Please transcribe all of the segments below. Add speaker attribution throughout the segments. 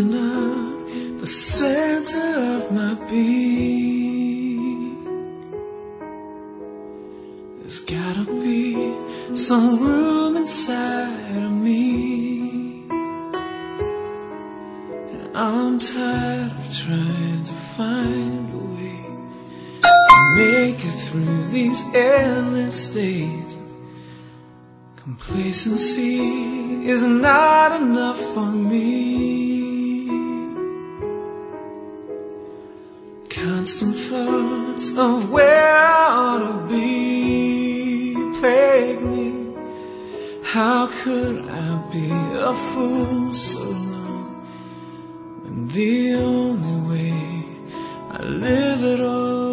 Speaker 1: open up the center of my being. There's gotta be some room inside of me, and I'm tired of trying to find a way to make it through these endless days. Complacency is not enough for me. Constant thoughts of where I ought to be plague me. How could I be a fool so long, when the only way I live at all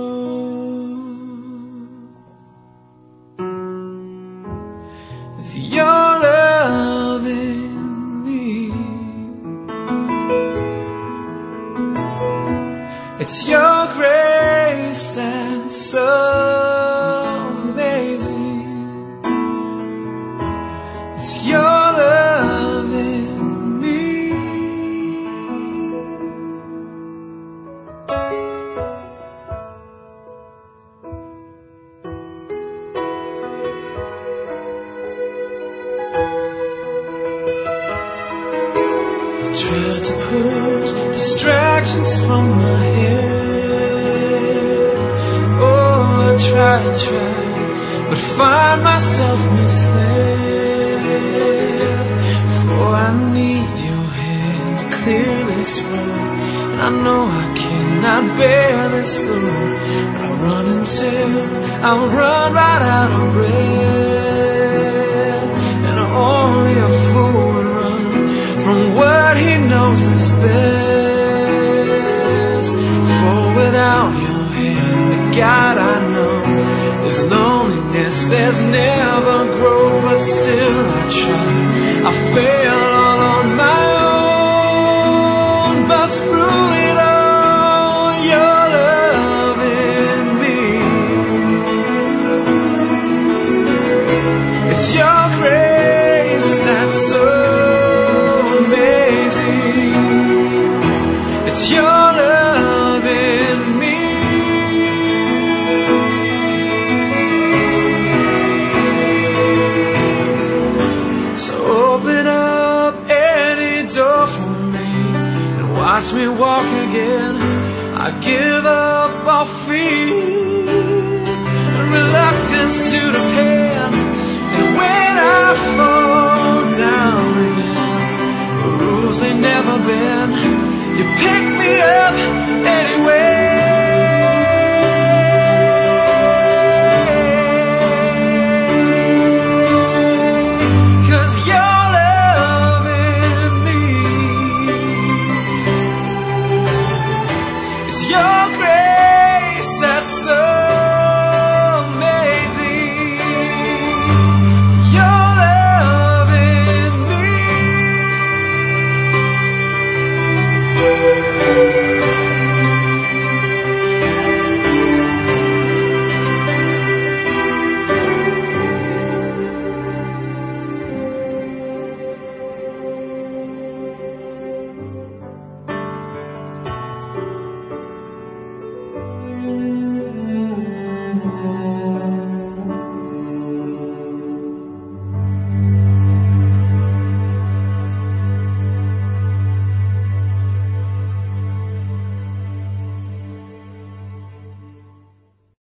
Speaker 1: is your love in me? It's your grace that's so amazing. It's your love in me. I've tried to push distractions from my head. Oh, I try, but find myself misled. For I need your hand to clear this road, and I know I cannot bear this load. But I run until I run right out of breath, and only a fool would run from what he knows is best. For without your hand, the God I know, there's loneliness, there's never growth. But still I try, I fail all on my own. But through it all, your love in me. It's your grace that's so amazing. It's your love in me. Open up any door for me and watch me walk again. I give up all fear and reluctance to depend